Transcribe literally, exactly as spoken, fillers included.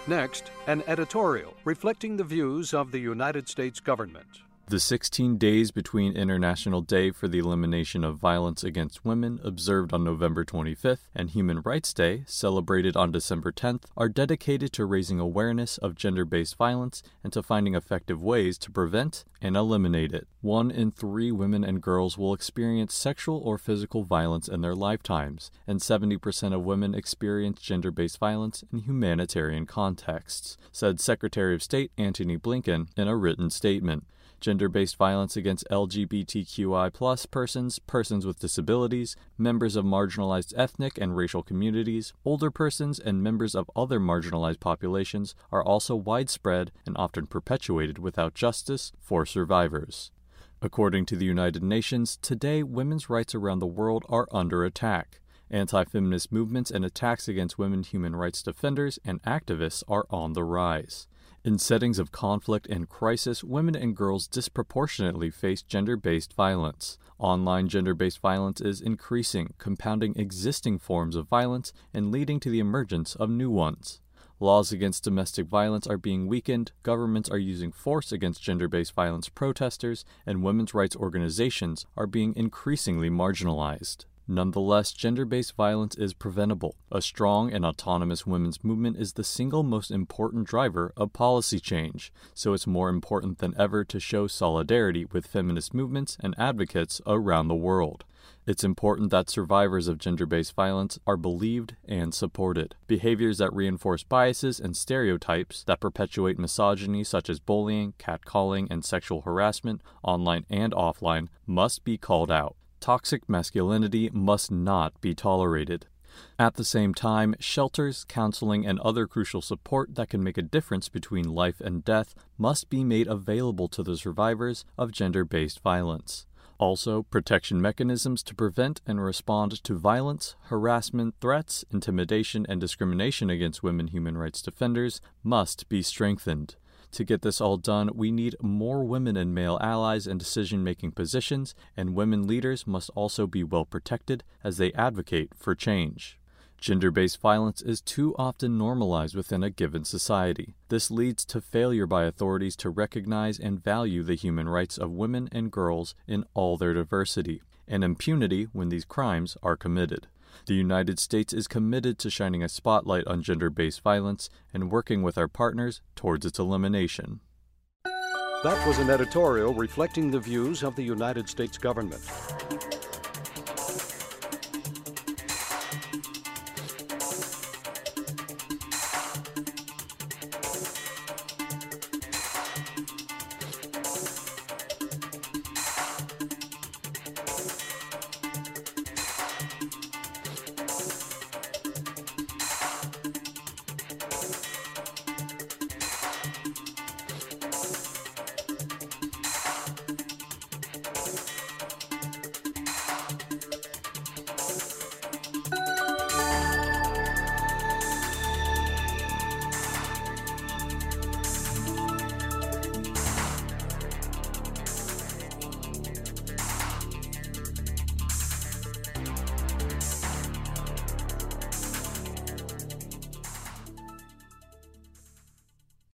Next, an editorial reflecting the views of the United States government. The sixteen days between International Day for the Elimination of Violence Against Women, observed on November twenty-fifth, and Human Rights Day, celebrated on December tenth, are dedicated to raising awareness of gender-based violence and to finding effective ways to prevent and eliminate it. One in three women and girls will experience sexual or physical violence in their lifetimes, and seventy percent of women experience gender-based violence in humanitarian contexts, said Secretary of State Antony Blinken in a written statement. Gender-based violence against L G B T Q I plus persons, persons with disabilities, members of marginalized ethnic and racial communities, older persons, and members of other marginalized populations are also widespread and often perpetuated without justice for survivors. According to the United Nations, today women's rights around the world are under attack. Anti-feminist movements and attacks against women human rights defenders and activists are on the rise. In settings of conflict and crisis, women and girls disproportionately face gender-based violence. Online gender-based violence is increasing, compounding existing forms of violence and leading to the emergence of new ones. Laws against domestic violence are being weakened, governments are using force against gender-based violence protesters, and women's rights organizations are being increasingly marginalized. Nonetheless, gender-based violence is preventable. A strong and autonomous women's movement is the single most important driver of policy change, so it's more important than ever to show solidarity with feminist movements and advocates around the world. It's important that survivors of gender-based violence are believed and supported. Behaviors that reinforce biases and stereotypes that perpetuate misogyny such as bullying, catcalling, and sexual harassment, online and offline, must be called out. Toxic masculinity must not be tolerated. At the same time, shelters, counseling, and other crucial support that can make a difference between life and death must be made available to the survivors of gender-based violence. Also, protection mechanisms to prevent and respond to violence, harassment, threats, intimidation, and discrimination against women human rights defenders must be strengthened. To get this all done, we need more women and male allies in decision-making positions, and women leaders must also be well protected as they advocate for change. Gender-based violence is too often normalized within a given society. This leads to failure by authorities to recognize and value the human rights of women and girls in all their diversity, and impunity when these crimes are committed. The United States is committed to shining a spotlight on gender-based violence and working with our partners towards its elimination. That was an editorial reflecting the views of the United States government.